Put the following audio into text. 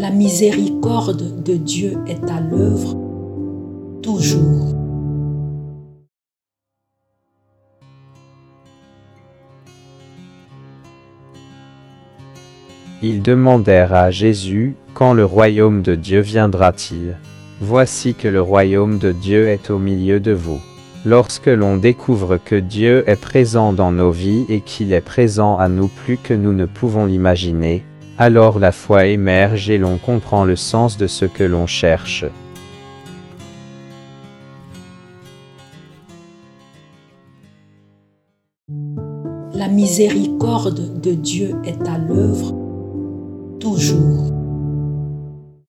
La miséricorde de Dieu est à l'œuvre toujours. Ils demandèrent à Jésus, quand le royaume de Dieu viendra-t-il? Voici que le royaume de Dieu est au milieu de vous. Lorsque l'on découvre que Dieu est présent dans nos vies et qu'il est présent à nous plus que nous ne pouvons l'imaginer, alors la foi émerge et l'on comprend le sens de ce que l'on cherche. La miséricorde de Dieu est à l'œuvre toujours.